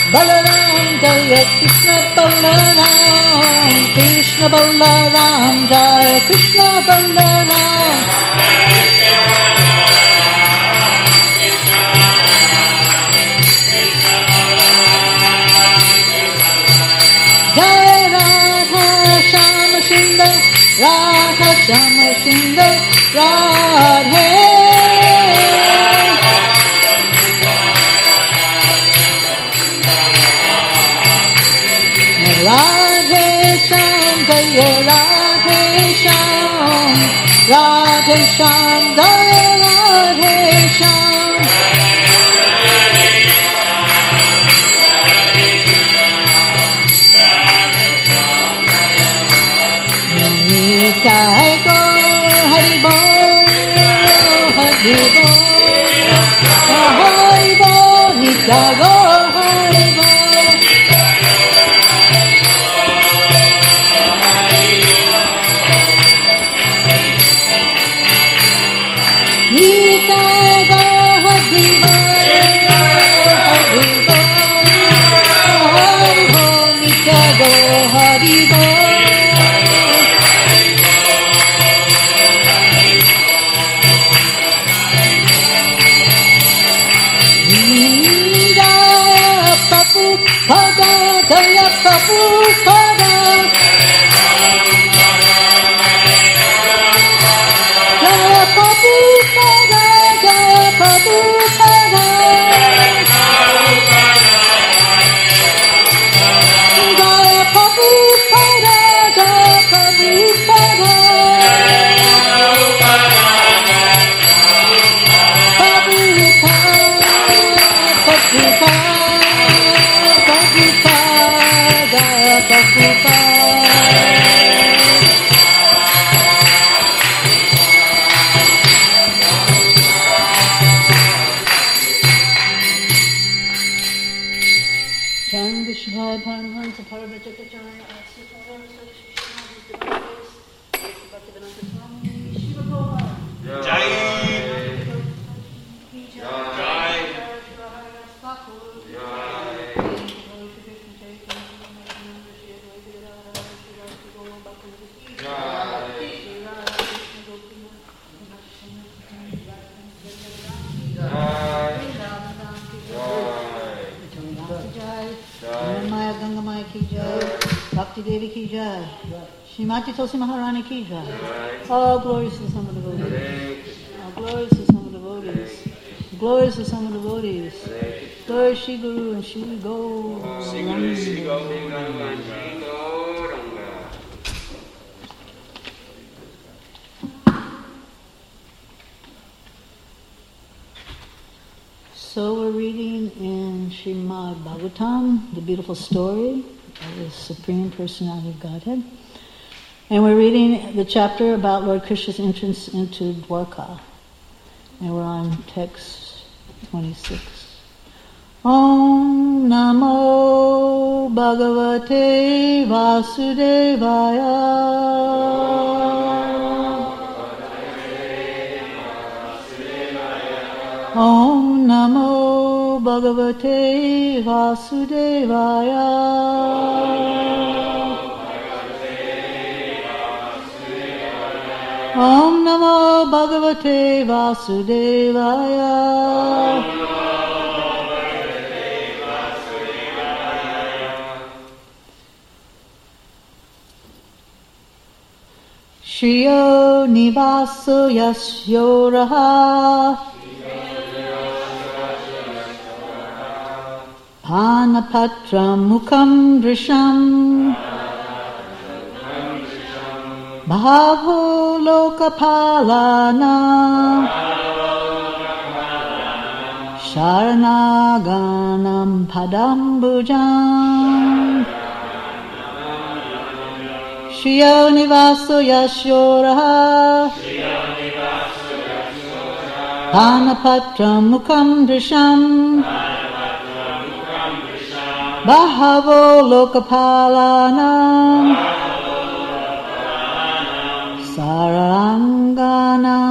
Balaram Jaya Krishna Balaram, Krishna Balaram Jaya Krishna Balaram. Jaya Radha Shama Sundar, Radha Shama Sundar, Radhe. Radhe Shyam Jaya Radhe Shyam, Radhe Shyam Jaya Radhe Shyam. Nitai Go Hari Bol, Hari Bol, Hari Bol, Nitai Go Hari Bol. Nitai Go Hari Bol, Nitai Go Hari Bol. Pada Jaya Prabhupada, Jaya Prabhupada, Jaya Prabhupada, Jaya Prabhupada, Jaya Prabhupada, Prabhupada. Bhakti Devi ki jai, Srimati Tulsi Maharani ki jai. All glories to the Sangha devotees. All glories to the Sangha devotees. Glories to the Sangha devotees. Glory Shri Guru and Shri Gauranga. Shri Guru, Shri Gauranga, Shri Gauranga. So we're reading in Srimad Bhagavatam, the beautiful story of the Supreme Personality of Godhead. And we're reading the chapter about Lord Krishna's entrance into Dwarka. And we're on text 26. Om Namo Bhagavate Vasudevaya. Om Namo Bhagavate Vasudevaya. Om Namo Bhagavate Vasudevaya. Shriyo Nivaso Yasyoraha Panapatra Mukham Drisham Bhavo Lokapalana Sharanaganam Padambujam Shriyo Nivaso Yasyoraha Panapatra Mukham Drisham Bhavo Lokapalana Saranganam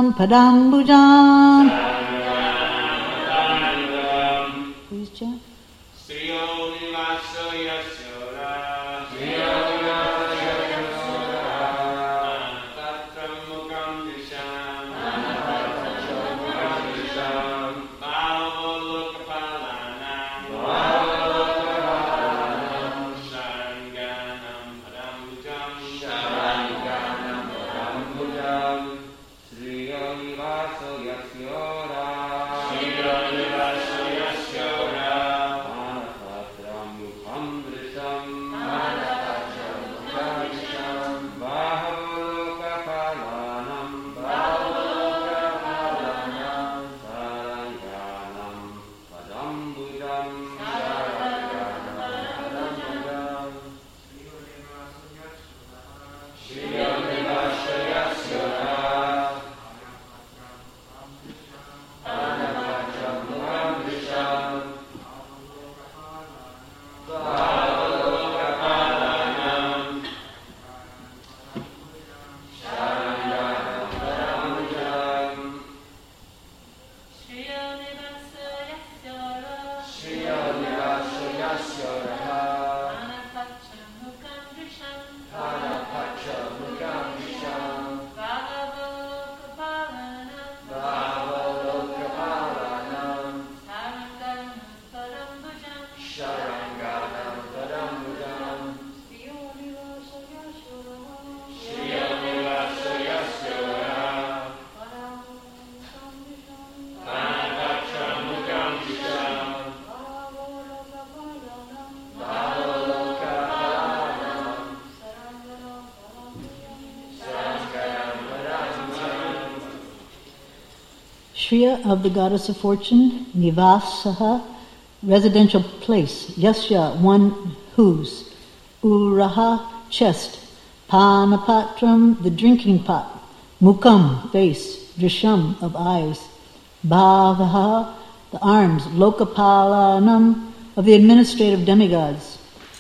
Padambujam. Please chant. Shriya of the goddess of fortune, Nivasaha, residential place, Yasya, one whose, Uraha, chest, Panapatram, the drinking pot, Mukam, face, Drisham, of eyes, Bhavaha, the arms, Lokapalanam, of the administrative demigods,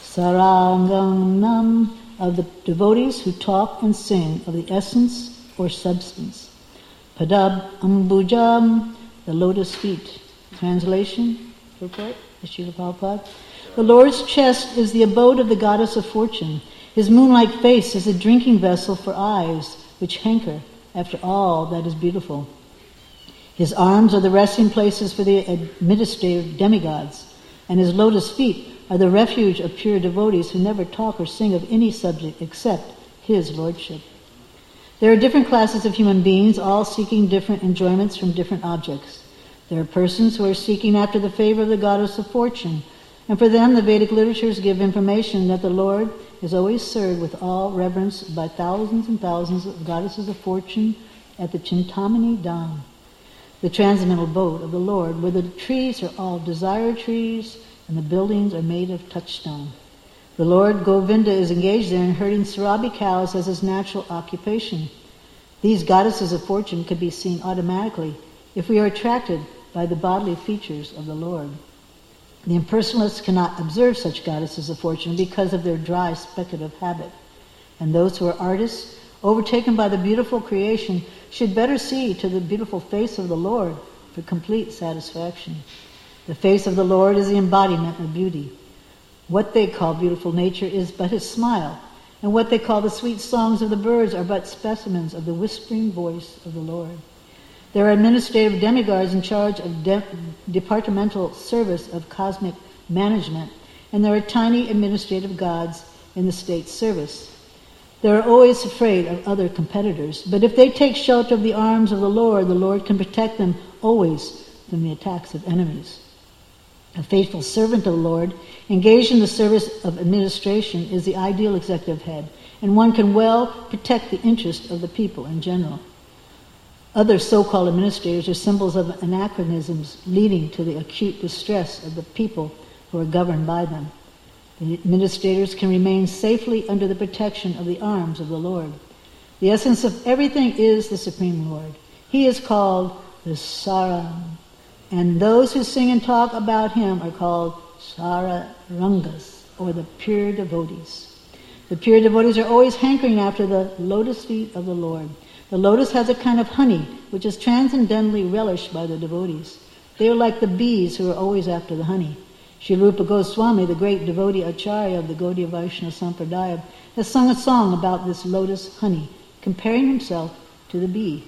Saranganam, of the devotees who talk and sing of the essence or substance, Padab Ambujam, the lotus feet. Translation, purport, Srila Prabhupada. The Lord's chest is the abode of the goddess of fortune. His moon-like face is a drinking vessel for eyes which hanker after all that is beautiful. His arms are the resting places for the administrative demigods, and his lotus feet are the refuge of pure devotees who never talk or sing of any subject except his lordship. There are different classes of human beings, all seeking different enjoyments from different objects. There are persons who are seeking after the favor of the goddess of fortune, and for them the Vedic literatures give information that the Lord is always served with all reverence by thousands and thousands of goddesses of fortune at the Chintamani Dham, the transcendental abode of the Lord, where the trees are all desire trees and the buildings are made of touchstone. The Lord Govinda is engaged there in herding Sarabi cows as his natural occupation. These goddesses of fortune can be seen automatically if we are attracted by the bodily features of the Lord. The impersonalists cannot observe such goddesses of fortune because of their dry speculative habit. And those who are artists, overtaken by the beautiful creation, should better see to the beautiful face of the Lord for complete satisfaction. The face of the Lord is the embodiment of beauty. What they call beautiful nature is but his smile, and what they call the sweet songs of the birds are but specimens of the whispering voice of the Lord. There are administrative demigods in charge of departmental service of cosmic management, and there are tiny administrative gods in the state service. They are always afraid of other competitors, but if they take shelter of the arms of the Lord can protect them always from the attacks of enemies. A faithful servant of the Lord, engaged in the service of administration, is the ideal executive head, and one can well protect the interest of the people in general. Other so-called administrators are symbols of anachronisms leading to the acute distress of the people who are governed by them. The administrators can remain safely under the protection of the arms of the Lord. The essence of everything is the Supreme Lord. He is called the Saram, and those who sing and talk about him are called Sararangas, or the pure devotees. The pure devotees are always hankering after the lotus feet of the Lord. The lotus has a kind of honey which is transcendently relished by the devotees. They are like the bees who are always after the honey. Sri Rupa Goswami, the great devotee Acharya of the Gaudiya Vaishnava Sampradaya, has sung a song about this lotus honey, comparing himself to the bee.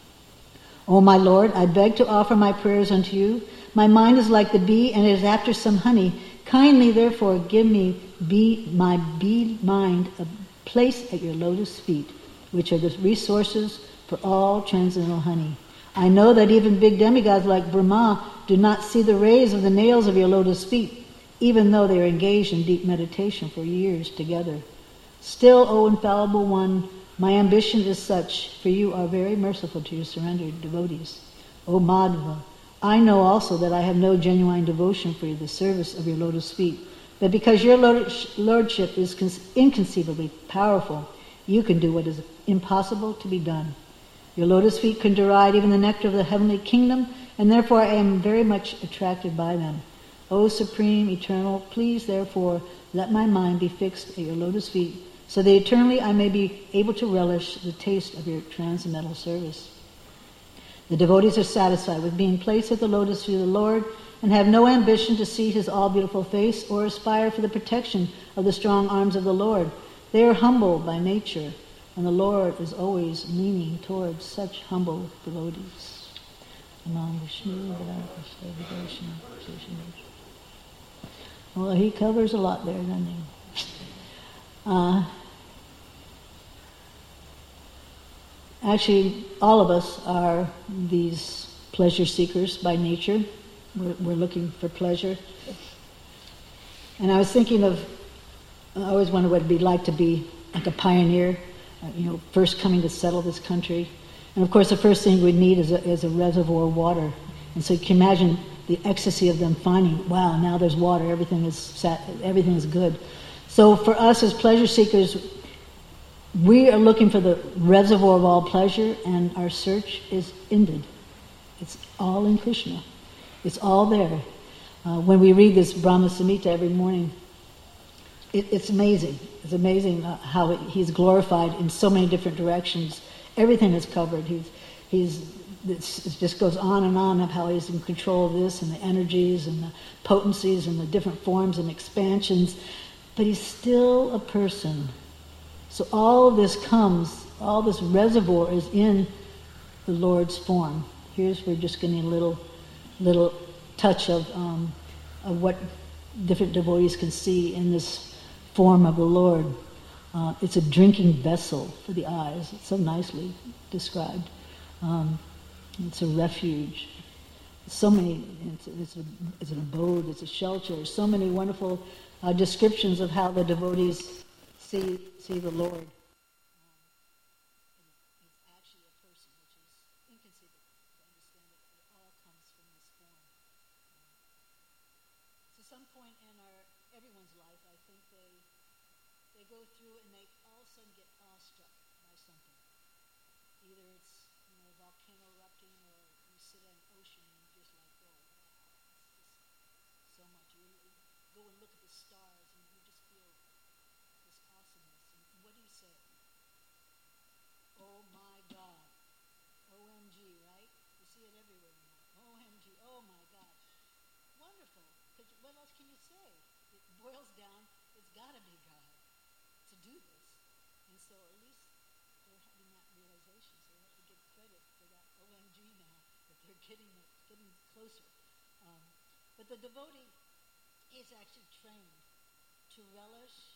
O my Lord, I beg to offer my prayers unto you. My mind is like the bee, and it is after some honey. Kindly, therefore, give me my bee mind a place at your lotus feet, which are the resources for all transcendental honey. I know that even big demigods like Brahma do not see the rays of the nails of your lotus feet, even though they are engaged in deep meditation for years together. Still, O infallible one, my ambition is such, for you are very merciful to your surrendered devotees. O Madhava, I know also that I have no genuine devotion for the service of your lotus feet, but because your lordship is inconceivably powerful, you can do what is impossible to be done. Your lotus feet can deride even the nectar of the heavenly kingdom, and therefore I am very much attracted by them. O Supreme, Eternal, please therefore let my mind be fixed at your lotus feet, so that eternally I may be able to relish the taste of your transcendental service. The devotees are satisfied with being placed at the lotus feet of the Lord and have no ambition to see his all-beautiful face or aspire for the protection of the strong arms of the Lord. They are humble by nature, and the Lord is always leaning towards such humble devotees. Well, he covers a lot there, doesn't he? Actually, all of us are these pleasure seekers by nature. We're looking for pleasure. And I was thinking of, I always wondered what it'd be like to be like a pioneer, first coming to settle this country. And of course, the first thing we'd need is a reservoir of water. And so you can imagine the ecstasy of them finding, wow, now there's water, everything is good. So for us as pleasure seekers, we are looking for the reservoir of all pleasure, and our search is ended. It's all in Krishna. It's all there. When we read this Brahma Samhita every morning, it's amazing. It's amazing how he's glorified in so many different directions. Everything is covered. It just goes on and on of how he's in control of this and the energies and the potencies and the different forms and expansions. But he's still a person. So all of this all this reservoir is in the Lord's form. We're just getting a little touch of what different devotees can see in this form of the Lord. It's a drinking vessel for the eyes. It's so nicely described. It's a refuge. So many. It's an abode. It's a shelter. So many wonderful descriptions of how the devotees see the Lord. It's actually a person, which is inconceivable to understand that it all comes from this form. So some point in everyone's life, I think they go through and they all of a sudden get awestruck by something. Either it's a volcano erupting, or you sit at an ocean and you're just like, oh wow, it's just so much. You go and look at the stars and you just feel this awesomeness. And what do you say? Oh my God. OMG, right? You see it everywhere now. OMG, oh my God. Wonderful. Because what else can you say? It boils down, it's got to be God to do this. And so at least they're having that realization. So we have to give credit for that OMG now, that they're getting closer. But the devotee is actually trained to relish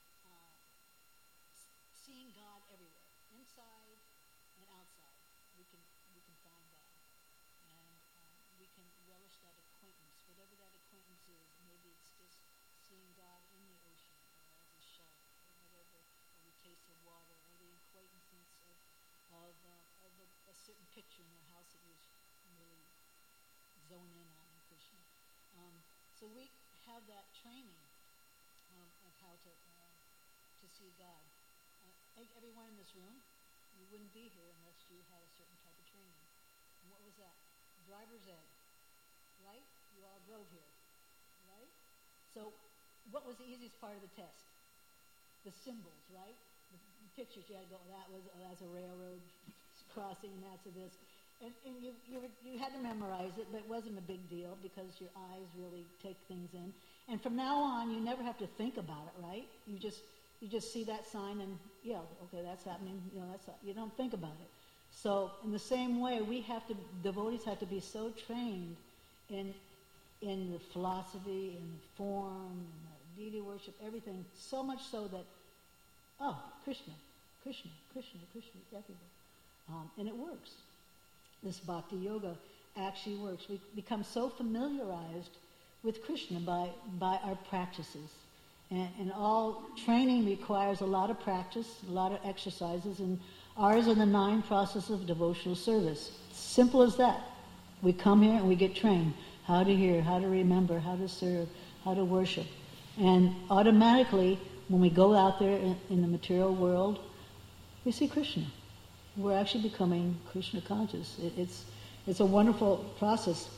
seeing God everywhere, inside and outside. We can find God, and we can relish that acquaintance, whatever that acquaintance is. Maybe it's just seeing God in the ocean, or as a shelf, or whatever, or we taste the water, or the acquaintance of a certain picture in their house that you really zone in on in Krishna. So we have that training of how to see God. I think everyone in this room, you wouldn't be here unless you had a certain type of training. And what was that? Driver's ed, right? You all drove here, right? So what was the easiest part of the test? The symbols, right? The pictures you had to go, that's a railroad crossing, and that's a this. And you had to memorize it, but it wasn't a big deal because your eyes really take things in. And from now on, you never have to think about it, right? You just see that sign and, yeah, okay, that's happening. You don't think about it. So in the same way, devotees have to be so trained in the philosophy, in the form, in the deity worship, everything, so much so that, Krishna, Krishna, Krishna, Krishna, everywhere. And it works. This bhakti yoga actually works. We become so familiarized with Krishna by our practices. And all training requires a lot of practice, a lot of exercises, and ours are the 9 processes of devotional service. Simple as that. We come here and we get trained. How to hear, how to remember, how to serve, how to worship. And automatically, when we go out there in the material world, we see Krishna. We're actually becoming Krishna conscious. It's a wonderful process.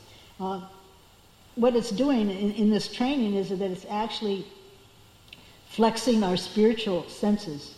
What it's doing in this training is that it's actually flexing our spiritual senses.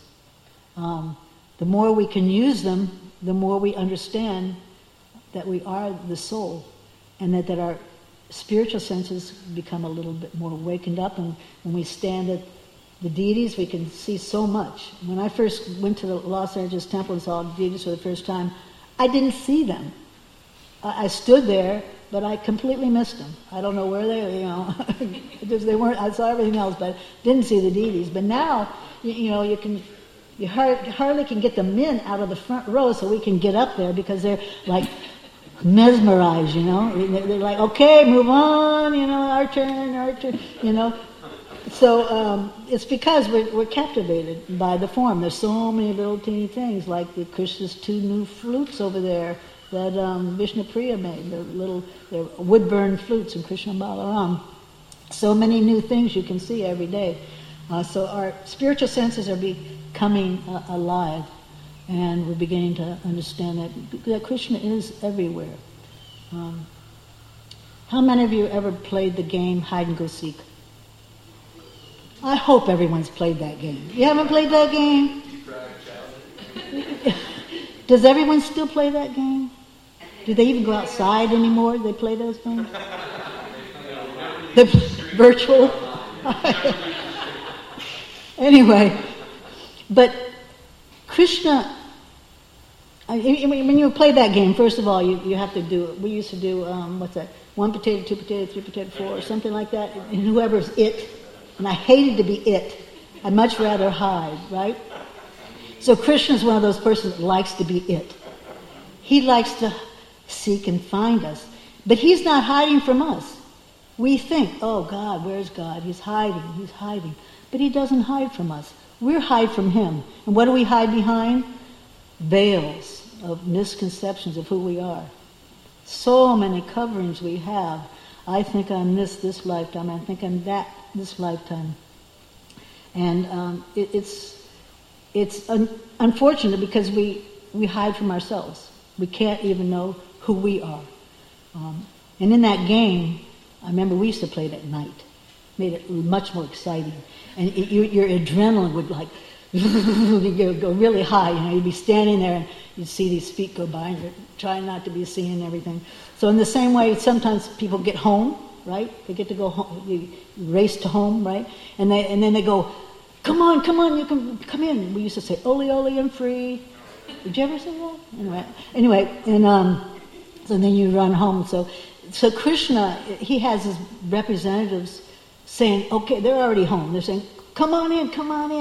The more we can use them, the more we understand that we are the soul, and that our spiritual senses become a little bit more awakened up. And when we stand at the deities, we can see so much. When I first went to the Los Angeles temple and saw the deities for the first time, I didn't see them. I stood there, but I completely missed them. I don't know where they weren't. I saw everything else, but didn't see the deities. But now, you hardly can get the men out of the front row so we can get up there, because they're like mesmerized. They're like, okay, move on. Our turn. So it's because we're captivated by the form. There's so many little teeny things, like the Krishna's 2 new flutes over there that Vishnu Priya made, they're wood-burned flutes in Krishna Balaram. So many new things you can see every day. So our spiritual senses are becoming alive, and we're beginning to understand that Krishna is everywhere. How many of you ever played the game hide and go seek? I hope everyone's played that game. You haven't played that game? Does everyone still play that game? Do they even go outside anymore? Do they play those games? They're virtual? Anyway, but Krishna, when you play that game, first of all, you have to do, we used to do, what's that, 1 potato, 2 potato, 3 potato, 4, or something like that, and whoever's it, and I hated to be it. I'd much rather hide, right? So Krishna's one of those persons that likes to be it. He likes to seek and find us, but he's not hiding from us. We think, oh God, where's God? He's hiding. But he doesn't hide from us. We hide from him. And what do we hide behind? Veils of misconceptions of who we are. So many coverings we have. I think I'm this lifetime. I think I'm that this lifetime. And it's unfortunate because we hide from ourselves. We can't even know who we are. And in that game, I remember we used to play it at night. Made it much more exciting. And your adrenaline would like go really high. You'd be standing there and you'd see these feet go by and you're trying not to be seen and everything. So in the same way, sometimes people get home, right? They get to go home, you race to home, right? And then they go, come on, you can come in. We used to say, ole, I'm free. Did you ever say that? Anyway, and so then you run home. So Krishna, he has his representatives saying, okay, they're already home. They're saying, come on in, come on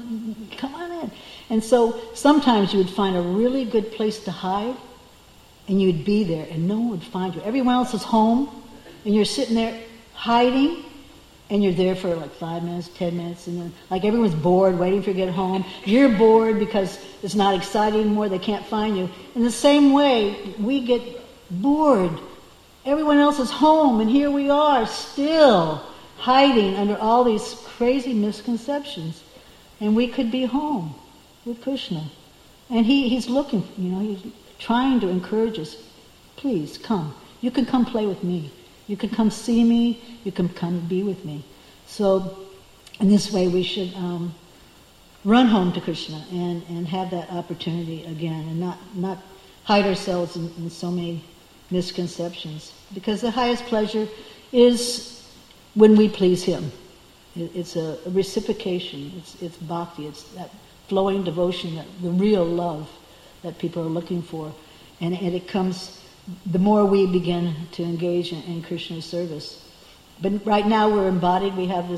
in. And so sometimes you would find a really good place to hide, and you'd be there, and no one would find you. Everyone else is home, and you're sitting there hiding, and you're there for like 5 minutes, 10 minutes, and then like everyone's bored, waiting for you to get home. You're bored because it's not exciting anymore, they can't find you. In the same way, we get bored. Everyone else is home, and here we are still hiding under all these crazy misconceptions. And we could be home with Krishna. And he's looking, he's trying to encourage us. Please, come. You can come play with me. You can come see me. You can come be with me. So, in this way, we should run home to Krishna and have that opportunity again, and not hide ourselves in so many misconceptions. Because the highest pleasure is when we please him. It's a reciprocation. It's bhakti. It's that flowing devotion, the real love that people are looking for. And it comes the more we begin to engage in Krishna's service. But right now we're embodied. We have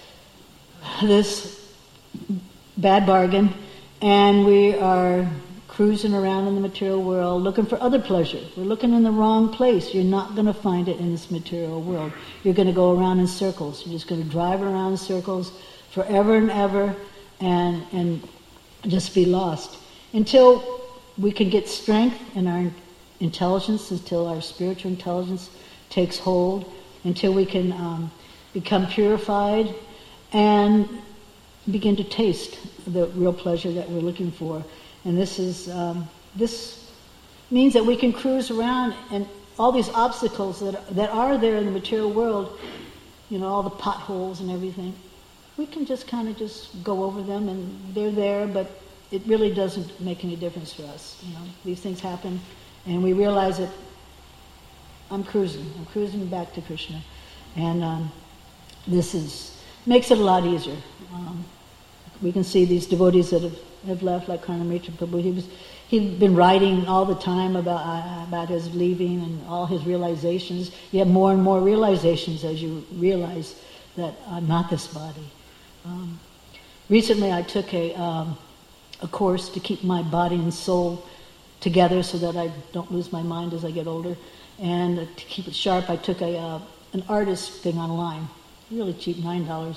this bad bargain, and we are cruising around in the material world looking for other pleasure. We're looking in the wrong place. You're not going to find it in this material world. You're going to go around in circles. You're just going to drive around in circles forever and ever and just be lost until we can get strength in our intelligence, until our spiritual intelligence takes hold, until we can become purified and begin to taste the real pleasure that we're looking for. And this means that we can cruise around, and all these obstacles that are there in the material world, all the potholes and everything, we can just kind of just go over them, and they're there, but it really doesn't make any difference for us. These things happen, and we realize that I'm cruising back to Krishna, and this makes it a lot easier. We can see these devotees that have left, like Karnamitra Prabhu. He'd been writing all the time about his leaving and all his realizations. You have more and more realizations as you realize that I'm not this body. Recently I took a course to keep my body and soul together so that I don't lose my mind as I get older. And to keep it sharp, I took an artist thing online. Really cheap, $9.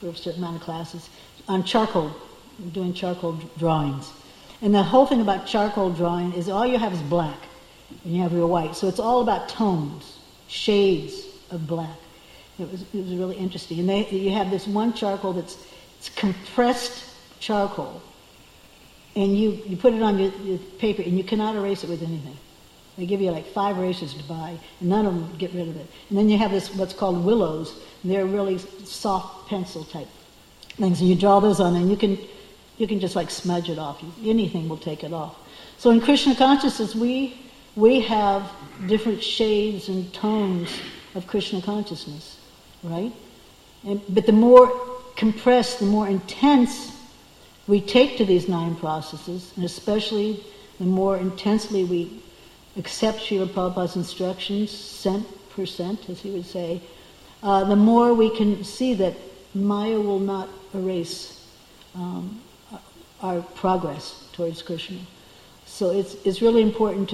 for a certain amount of classes, on charcoal, doing charcoal drawings. And the whole thing about charcoal drawing is all you have is black, and you have your white. So it's all about tones, shades of black. It was really interesting. And you have this one charcoal it's compressed charcoal, and you put it on your paper, and you cannot erase it with anything. They give you like 5 erasers to buy, and none of them get rid of it. And then you have this what's called willows, and they're really soft pencil type things, and you draw those on, and you can just like smudge it off. Anything will take it off. So in Krishna consciousness, we have different shades and tones of Krishna consciousness, right? But the more compressed, the more intense we take to these 9 processes, and especially the more intensely we accept Srila Prabhupada's instructions, cent per cent, as he would say, the more we can see that Maya will not erase our progress towards Krishna. So it's really important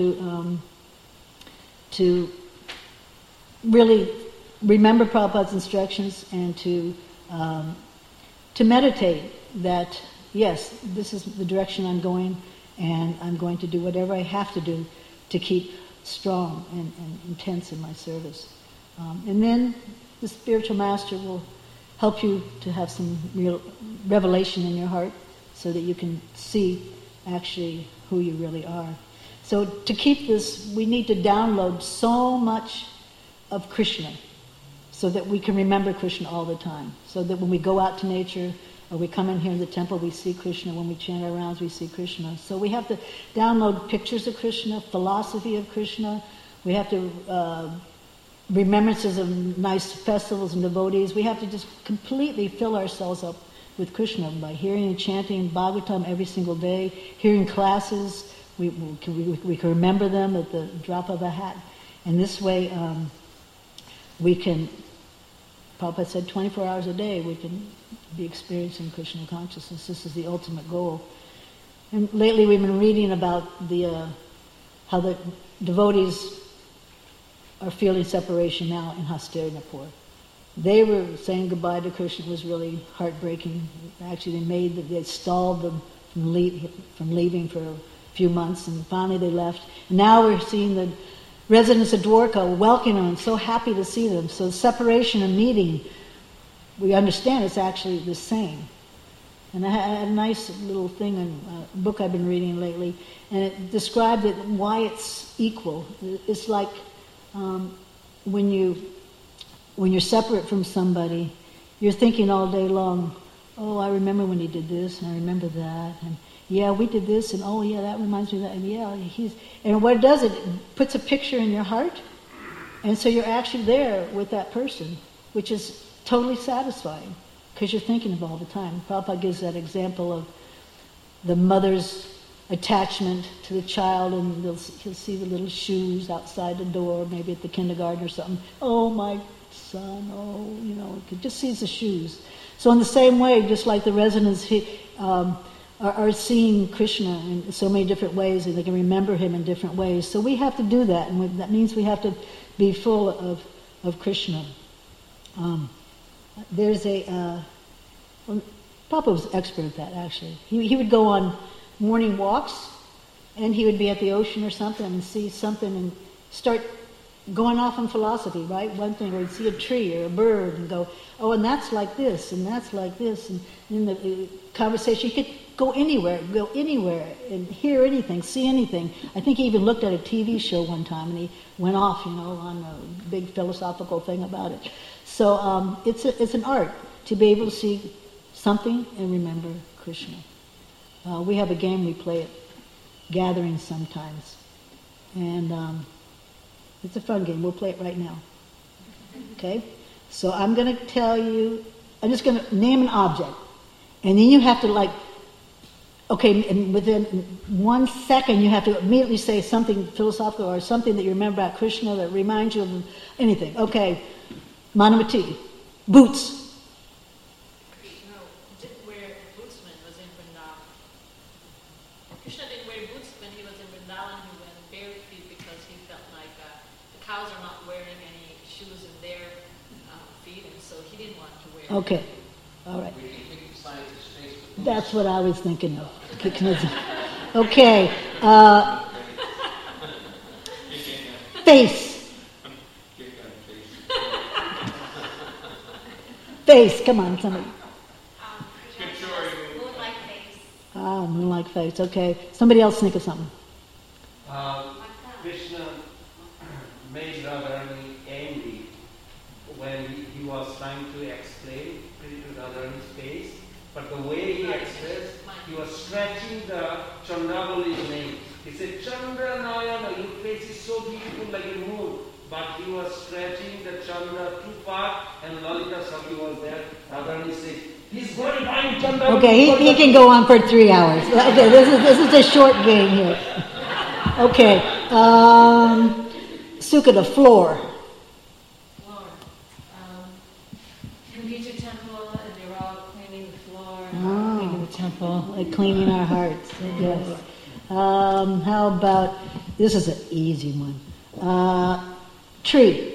to really remember Prabhupada's instructions and to meditate that, yes, this is the direction I'm going, and I'm going to do whatever I have to do to keep strong and intense in my service. And then the spiritual master will help you to have some real revelation in your heart so that you can see actually who you really are. So to keep this, we need to download so much of Krishna so that we can remember Krishna all the time. So that when we go out to nature, or we come in here in the temple, we see Krishna. When we chant our rounds, we see Krishna. So we have to download pictures of Krishna, philosophy of Krishna. We have to remembrances of nice festivals and devotees. We have to just completely fill ourselves up with Krishna by hearing and chanting Bhagavatam every single day, hearing classes. We can remember them at the drop of a hat. And this way we can, Prabhupada said 24 hours a day, we can be experiencing Krishna consciousness. This is the ultimate goal. And lately we've been reading about how the devotees are feeling separation now in Hastinapur. They were saying goodbye to Krishna. It was really heartbreaking. Actually, they stalled them from leaving for a few months, and finally they left. And now we're seeing the residents of Dwarka welcoming them and so happy to see them. So separation and meeting, we understand it's actually the same. And I had a nice little thing in a book I've been reading lately, and it described why it's equal. It's like when you're separate from somebody, you're thinking all day long, oh, I remember when he did this, and I remember that, and yeah, we did this, and oh yeah, that reminds me of that, and yeah, and what it does, it puts a picture in your heart, and so you're actually there with that person, which is totally satisfying, because you're thinking of all the time. Prabhupada gives that example of the mother's attachment to the child, and he'll see the little shoes outside the door, maybe at the kindergarten or something. Oh, my son, oh, you could just see the shoes. So in the same way, just like the residents are seeing Krishna in so many different ways, and they can remember him in different ways. So we have to do that, and that means we have to be full of Krishna. There's Papa was expert at that, actually. He would go on morning walks, and he would be at the ocean or something and see something and start going off in philosophy, right? One thing, or he'd see a tree or a bird and go, oh, and that's like this, and that's like this, and in the conversation, he could go anywhere and hear anything, see anything. I think he even looked at a TV show one time, and he went off, on a big philosophical thing about it. So it's an art to be able to see something and remember Krishna. We have a game we play at gatherings sometimes, and it's a fun game. We'll play it right now. Okay? So I'm going to tell you, I'm just going to name an object, and then you have to and within 1 second you have to immediately say something philosophical or something that you remember about Krishna that reminds you of anything. Okay, Manavati, boots. Krishna didn't wear boots when he was in Vrindavan. Krishna didn't wear boots when he was in Vrindavan. He went bare feet because he felt like the cows are not wearing any shoes in their feet, and so he didn't want to wear. Okay. All right. We can kick the scientist's face with That's what I was thinking of. Okay. Face. Face. Come on, somebody. Moonlight face. Ah, moonlight face. Okay. Somebody else think of something. Krishna made Radharani angry when he was trying to explain to Radharani's face, but the way he expressed, he was stretching the Chandravali's name. He said, Chandra Nayana, your face is so beautiful like a moon. But he was stretching the Chandra too far, and Lalita Sabhi was there. Radharani said, he's going to find Chandra. Okay, he can go on for 3 hours. Okay, this is a short game here. Okay, Sukha, the floor. Computer temple, and they were all cleaning the floor. Cleaning the temple, like cleaning our hearts. Yes. How about, this is an easy one. Tree.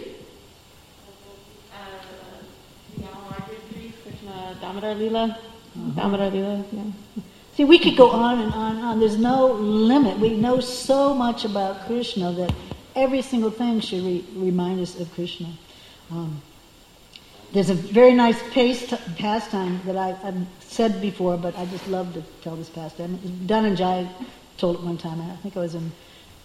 Krishna Damodar Leela. Damodar Leela, yeah. See, we could go on and on and on. There's no limit. We know so much about Krishna that every single thing should remind us of Krishna. There's a very nice pastime that I've said before, but I just love to tell this pastime. Dhananjay told it one time. I think I was in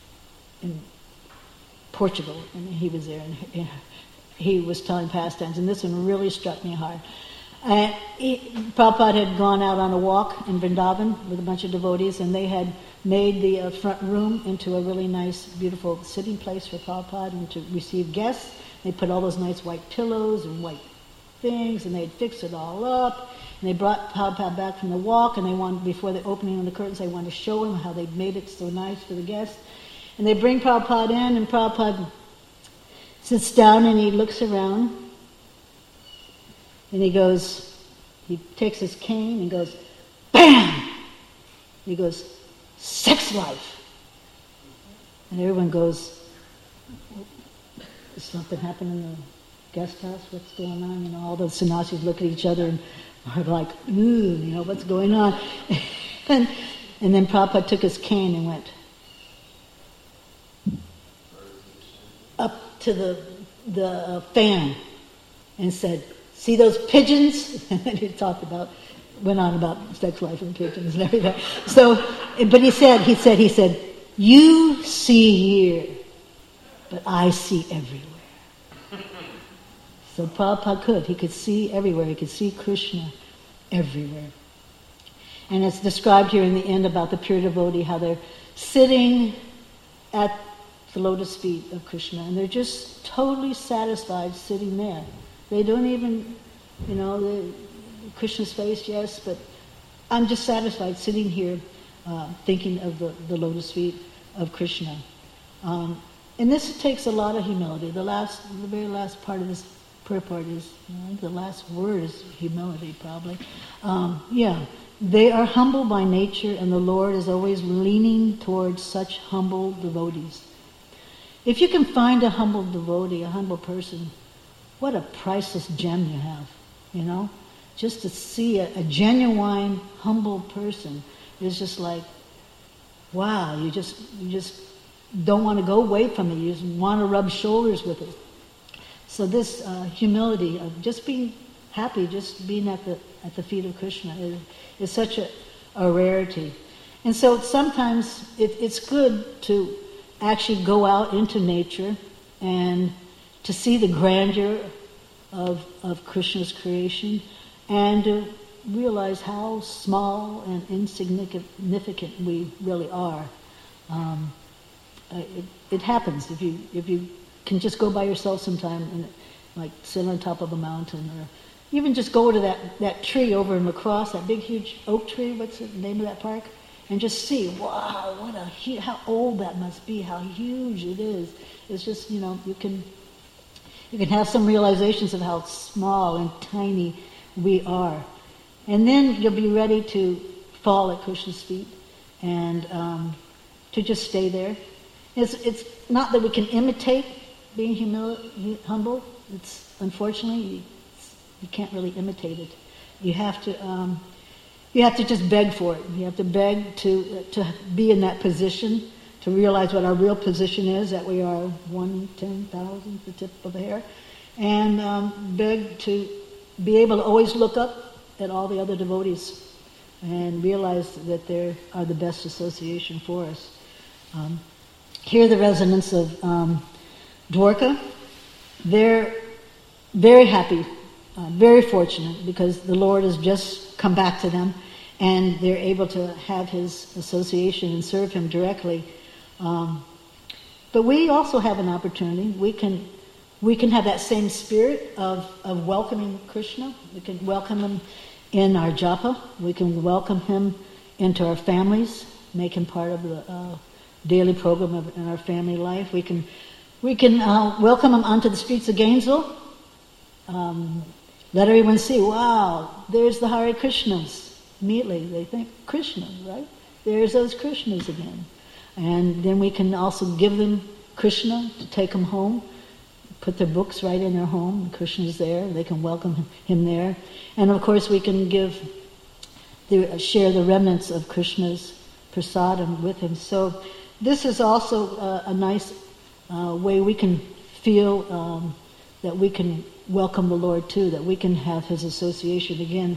Portugal, and he was there, and he was telling pastimes, and this one really struck me hard. Prabhupada had gone out on a walk in Vrindavan with a bunch of devotees, and they had made the front room into a really nice, beautiful sitting place for Prabhupada and to receive guests. They put all those nice white pillows and white things, and they'd fixed it all up. And they brought Prabhupada back from the walk, and they wanted, before the opening of the curtains, they wanted to show him how they'd made it so nice for the guests. And they bring Prabhupada in, and Prabhupada sits down and he looks around, and he takes his cane and goes, BAM! He goes, sex life. And everyone goes, did something happen in the guest house? What's going on? You know, all the sannyasis look at each other and are like, ooh, what's going on? and then Prabhupada took his cane and went up to the fan and said, see those pigeons? And he went on about sex life and pigeons and everything. So, but he said, you see here, but I see everywhere. So Prabhupada he could see everywhere. He could see Krishna everywhere. And it's described here in the end about the pure devotee, how they're sitting at the lotus feet of Krishna, and they're just totally satisfied sitting there. They don't even, Krishna's face, yes, but I'm just satisfied sitting here thinking of the lotus feet of Krishna. And this takes a lot of humility. The very last part of this prayer part is, the last word is humility, probably. They are humble by nature, and the Lord is always leaning towards such humble devotees. If you can find a humble devotee, a humble person, what a priceless gem you have, Just to see a genuine, humble person is just like, wow, you just don't want to go away from it. You just want to rub shoulders with it. So this humility of just being happy, just being at the feet of Krishna is such a rarity. And so sometimes it's good to actually go out into nature and to see the grandeur of Krishna's creation and to realize how small and insignificant we really are. It happens if you can just go by yourself sometime and like sit on top of a mountain, or even just go to that tree over in La Crosse, that big huge oak tree, what's the name of that park? And just see, wow, how old that must be, how huge it is. It's just, you can have some realizations of how small and tiny we are. And then you'll be ready to fall at Krishna's feet and to just stay there. It's not that we can imitate being humble. It's unfortunately, you can't really imitate it. You have to just beg for it. You have to beg to be in that position, to realize what our real position is, that we are 1/10,000th the tip of a hair, and beg to be able to always look up at all the other devotees and realize that they are the best association for us. Here the residents of Dwarka, they're very happy, very fortunate, because the Lord has just come back to them and they're able to have His association and serve Him directly. But we also have an opportunity. We can have that same spirit of welcoming Krishna. We can welcome Him in our japa. We can welcome Him into our families, make Him part of the daily program in our family life. We can welcome Him onto the streets of Gainesville. Let everyone see, wow, there's the Hare Krishnas. Immediately they think, Krishna, right? There's those Krishnas again. And then we can also give them Krishna to take them home, put their books right in their home. Krishna's there. They can welcome Him there. And of course we can share the remnants of Krishna's prasadam with Him. So this is also a nice way we can feel that we can welcome the Lord too, that we can have His association again.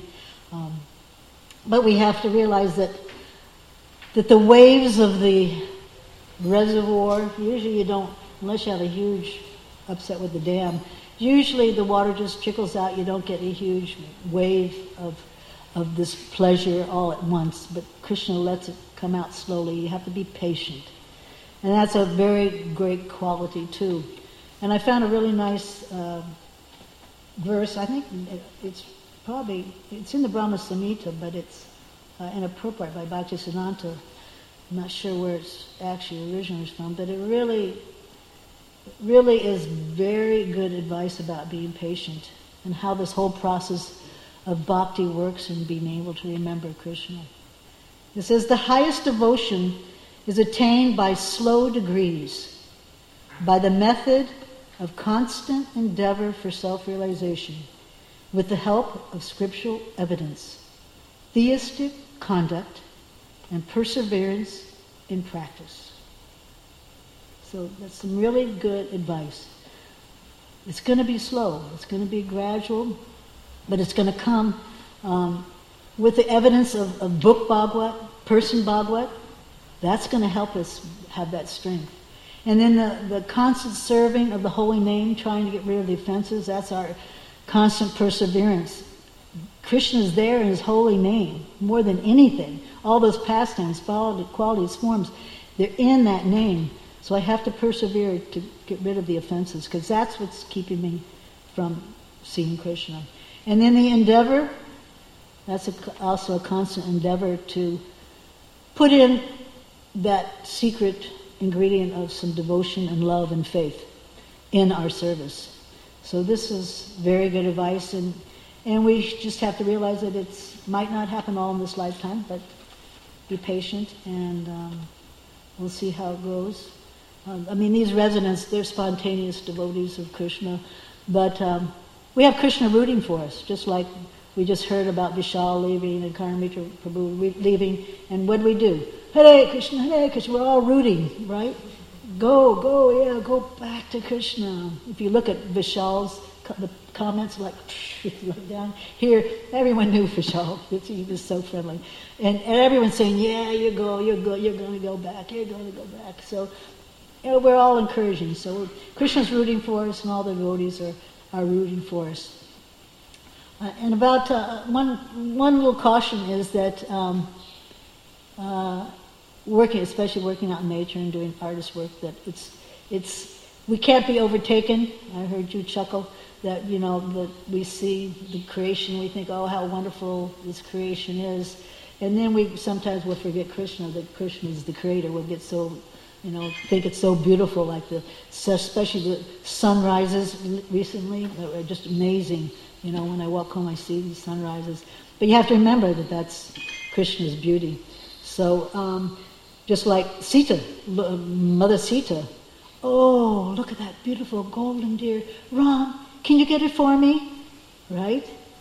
But we have to realize that the waves of the reservoir, usually you don't, unless you have a huge upset with the dam, usually the water just trickles out. You don't get a huge wave of this pleasure all at once, but Krishna lets it come out slowly. You have to be patient. And that's a very great quality too. And I found a really nice verse. I think it's in the Brahma Samhita, but it's in a purport by Bhaktisiddhanta. I'm not sure where it's actually originally from, but it really is very good advice about being patient and how this whole process of bhakti works and being able to remember Krishna. It says, the highest devotion is attained by slow degrees, by the method of constant endeavor for self-realization, with the help of scriptural evidence, theistic conduct, and perseverance in practice. So that's some really good advice. It's going to be slow. It's going to be gradual, but it's going to come with the evidence of book Bhagavad, person Bhagavad. That's going to help us have that strength. And then the constant serving of the holy name, trying to get rid of the offenses, that's our constant perseverance. Krishna is there in His holy name more than anything. All those pastimes, qualities, forms, they're in that name. So I have to persevere to get rid of the offenses, because that's what's keeping me from seeing Krishna. And then the endeavor, that's also a constant endeavor to put in that secret ingredient of some devotion and love and faith in our service. So this is very good advice, and we just have to realize that it might not happen all in this lifetime, but be patient, and we'll see how it goes. These residents, they're spontaneous devotees of Krishna, but we have Krishna rooting for us, just like we just heard about Vishal leaving and Karnamitra Prabhu leaving, and what do we do? Hare Krishna, we're all rooting, right? Go back to Krishna. If you look at Vishal's the comments, like down here, everyone knew Vishal. He was so friendly, and everyone's saying, "Yeah, you're going to go back. You're going to go back." So we're all encouraging. So Krishna's rooting for us, and all the devotees are rooting for us. And about one little caution is that especially working out in nature and doing artist work, that we can't be overtaken. I heard you chuckle that that we see the creation, we think, oh, how wonderful this creation is, and then we sometimes will forget Krishna, that Krishna is the creator. We'll get so think it's so beautiful, like especially the sunrises recently that were just amazing. When I walk home, I see these sunrises. But you have to remember that that's Krishna's beauty. So just like Sita, Mother Sita, oh, look at that beautiful golden deer. Ram, can you get it for me? Right?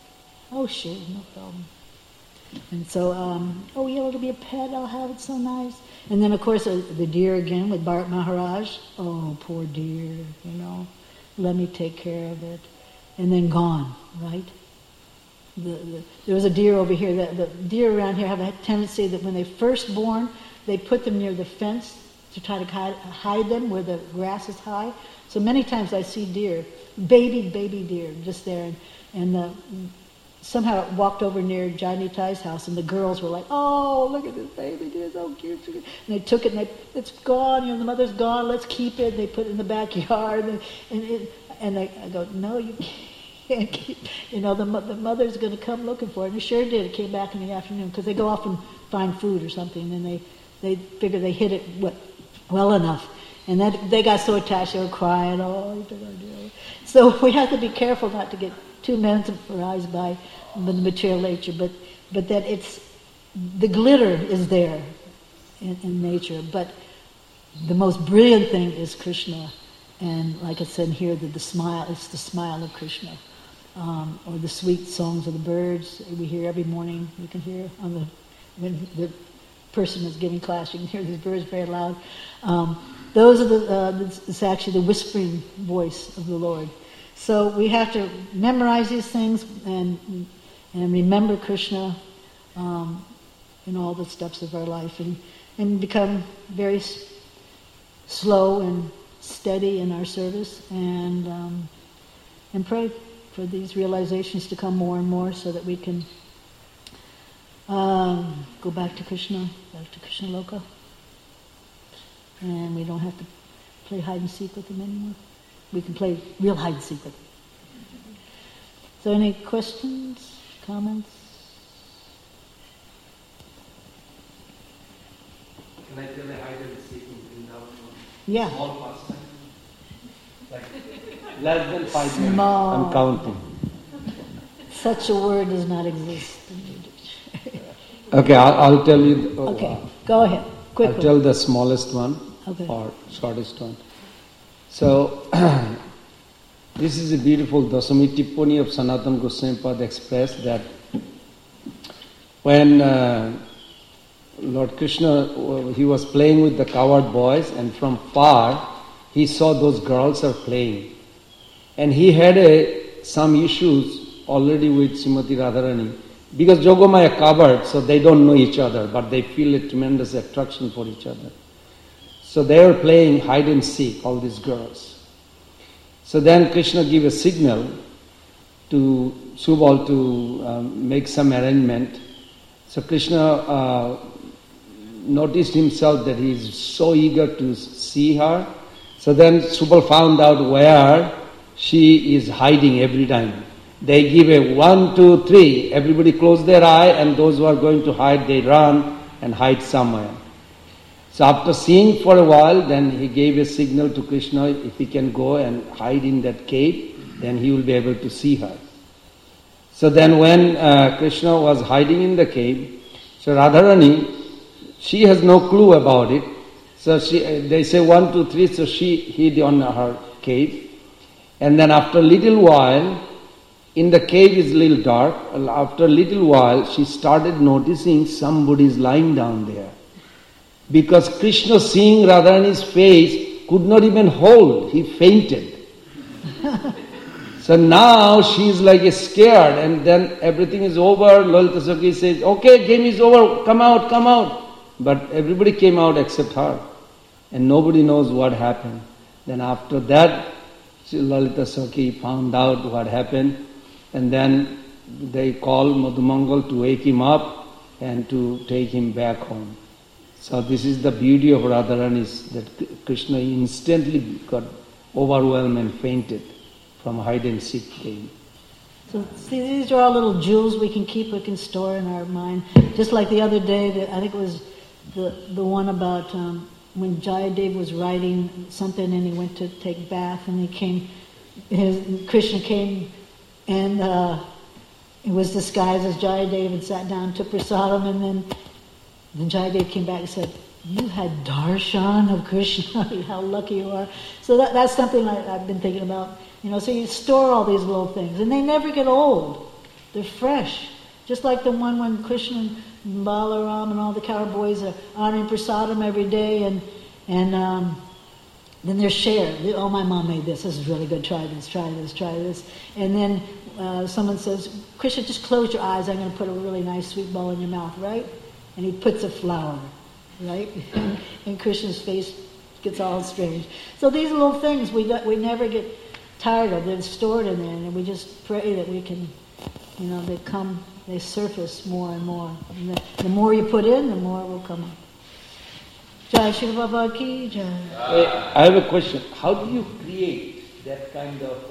Oh, sure, no problem. And so, oh yeah, it'll be a pet, I'll have it, so nice. And then, of course, the deer again with Bharat Maharaj. Oh, poor deer, you know, let me take care of it. And then gone, right? There was a deer over here. The deer around here have a tendency that when they're first born, they put them near the fence to try to hide them where the grass is high. So many times I see deer, baby deer, just there. And somehow it walked over near Johnny Tai's house, and the girls were like, "Oh, look at this baby deer, so cute." And they took it, and it's gone. You know, the mother's gone. Let's keep it. They put it in the backyard, and I go, "No, you can't keep." You know, the mother's going to come looking for it. And it sure did. It came back in the afternoon because they go off and find food or something, and they figure they hit it well enough. And they got so attached, they were crying. Oh, you took our deer. So we have to be careful not to get too mesmerized by the material nature, but that it's the glitter is there in nature, but the most brilliant thing is Krishna, and like I said here, that the smile, it's the smile of Krishna, or the sweet songs of the birds we hear every morning. You can hear when the person is giving class, you can hear these birds very loud. Those are it's actually the whispering voice of the Lord. So we have to memorize these things and remember Krishna in all the steps of our life, and become very slow and steady in our service, and pray for these realizations to come more and more, so that we can go back to Krishna Loka, and we don't have to play hide and seek with him anymore. We can play real hide and seek with him. So any questions, comments? Can I tell a hide and seek in Vrindavan? Yeah. Small pastime? Like less than 5 minutes. Small. I'm counting. Such a word does not exist. Okay, I'll tell you. Okay, go ahead, quickly. I'll tell the smallest one, Okay. or shortest one. So, this is a beautiful Dasami Tippani of Sanatana Goswami Pad expressed that when Lord Krishna, he was playing with the cowherd boys, and from far he saw those girls are playing. And he had some issues already with Srimati Radharani, because Jogomaya covered, so they don't know each other, but they feel a tremendous attraction for each other. So they were playing hide and seek, all these girls. So then Krishna gave a signal to Subal to make some arrangement. So Krishna noticed himself that he is so eager to see her. So then Subal found out where she is hiding every time. They give a 1, 2, 3, everybody close their eye, and those who are going to hide, they run and hide somewhere. So after seeing for a while, then he gave a signal to Krishna, if he can go and hide in that cave, then he will be able to see her. So then when Krishna was hiding in the cave, so Radharani, she has no clue about it. So they say 1, 2, 3, so she hid on her cave. And then after a little while, in the cave is a little dark, after a little while she started noticing somebody is lying down there. Because Krishna, seeing Radharani's face, could not even hold, he fainted. So now she is like scared, and then everything is over. Lalita Sakhi says, okay, game is over, come out, come out. But everybody came out except her. And nobody knows what happened. Then after that, Lalita Sakhi found out what happened. And then they called Madhumangal to wake him up and to take him back home. So this is the beauty of Radharani, that Krishna instantly got overwhelmed and fainted from hide and seek game. So see, these are all little jewels we can keep, we can store in our mind. Just like the other day, I think it was the one about when Jayadev was writing something and he went to take bath, and Krishna came and it was disguised as Jayadev and sat down, took prasadam, and then Jayadev came back and said, you had darshan of Krishna, how lucky you are. So that's something I've been thinking about. So you store all these little things, and they never get old. They're fresh. Just like the one when Krishna and Balaram and all the cowboys are honoring prasadam every day, and then they're shared. Oh, my mom made this. This is really good. Try this, try this, try this. And then someone says, Krishna, just close your eyes. I'm going to put a really nice sweet ball in your mouth, right? And he puts a flower, right? And Krishna's face gets all strange. So these little things we never get tired of. They're stored in there, and we just pray that we can, they surface more and more. And the more you put in, the more will come up. Jai Shri Baba Ki Jai. I have a question. How do you create that kind of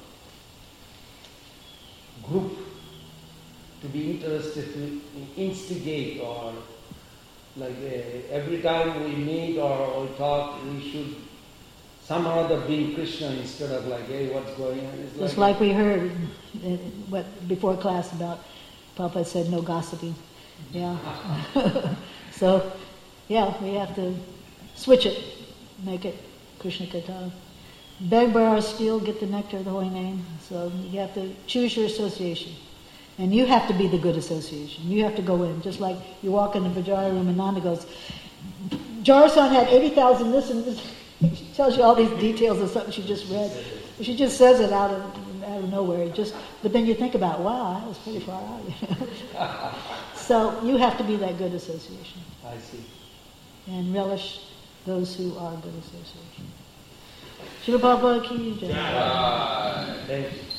group to be interested, to instigate, or like every time we meet or we talk, we should somehow other be Krishna instead of like, hey, what's going on? It's just like we heard before class about, Papa said no gossiping. Yeah. So, yeah, we have to switch it, make it Krishna Katha. Beg, borrow, steal, get the nectar of the holy name. So you have to choose your association. And you have to be the good association. You have to go in. Just like you walk in the Vajrayana room and Nanda goes, Jarasan had 80,000 this and this. She tells you all these details of something she just read. She just says it out of nowhere. But then you think about, wow, that was pretty far out. So you have to be that good association. I see. And relish those who are good association. Shri Baba Ki Jai. Thank you.